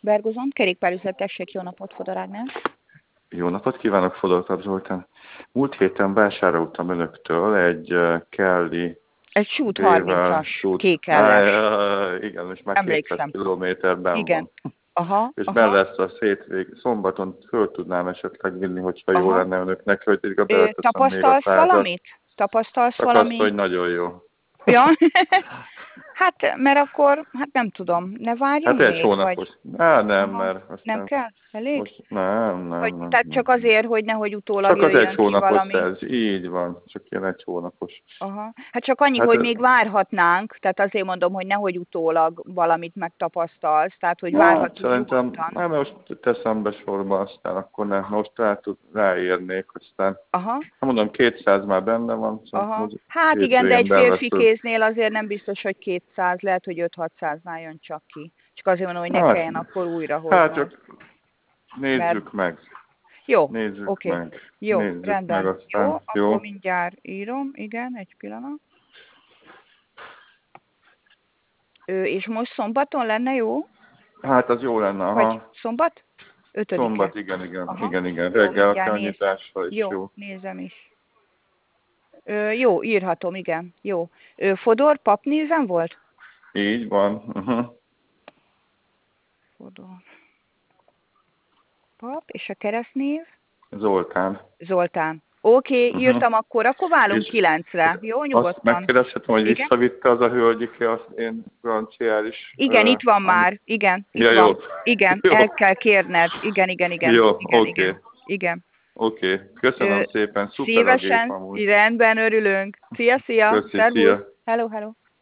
Bergozon, kerékpárüzlet, tessék, jó napot, Fodor Ágnes. Jó napot kívánok, Fodor Zoltán. Múlt héten vásároltam önöktől egy Kelly Egy Sút B-vel 30-as, kékelles. Igen, most már 200 Emlékszem. kilométerben Igen. van. Aha, És aha. mellett a szombaton föl tudnám esetleg vinni, hogyha jó Aha. lenne önöknek, hogy beleteszem még a Tapasztalsz százat. valamit? Tapasztalsz Csak azt, valami? hogy nagyon jó. Ja, hát, mert akkor, hát nem tudom, ne várjunk Hát egy még, vagy? hónapos. Nem, Aha. mert Nem aztán kell? Elég? most nem. Tehát csak azért, hogy nehogy utólag Csak az egy jöjjön ki hónapos valami. szerz. Így van, csak ilyen egy hónapos. Aha. Hát csak annyi, Hát hogy még várhatnánk, tehát azért mondom, hogy nehogy utólag valamit megtapasztalsz, tehát hogy várhatunk szerintem nyugodtan. nem, most teszem be sorba, aztán akkor nem, most ráérnék, aztán Aha, nem mondom, 200 már benne van, aha. Hát igen, de egy férfi kéznél azért nem biztos, hogy 200, lehet, hogy 5-600-nál jön csak ki. Csak azért mondom, hogy ne kelljen akkor újra Hát hoznod. csak nézzük meg. Jó, Nézzük oké. meg. Jó, Nézzük meg, rendben. aztán Jó, akkor mindjárt írom. Igen, egy pillanat. És most szombaton lenne jó? Hát az jó lenne, aha. Vagy szombat? 5-e. Szombat, igen. Jó, Reggel a mindjárt kanyításra is Jó, jó. nézem is. Jó, írhatom, igen. Jó. Fodor papnéven volt? Így van. Fodor. Pap, és a keresztnév? Zoltán. Zoltán. Oké, írtam akkor válunk És 9-re. Jó, azt nyugodtan. megkérdezhetem, hogy Igen? visszavitte az a hölgyike az én franciális... Igen, itt van már. Igen, itt Ja, van. jó. Igen, Jó. el kell kérned. Igen. Jó, Igen, oké. igen. Oké, köszönöm szépen, szuper a gép Szívesen, amúgy. rendben, örülünk. Szia. Köszi, Szervusz. szia. Hello.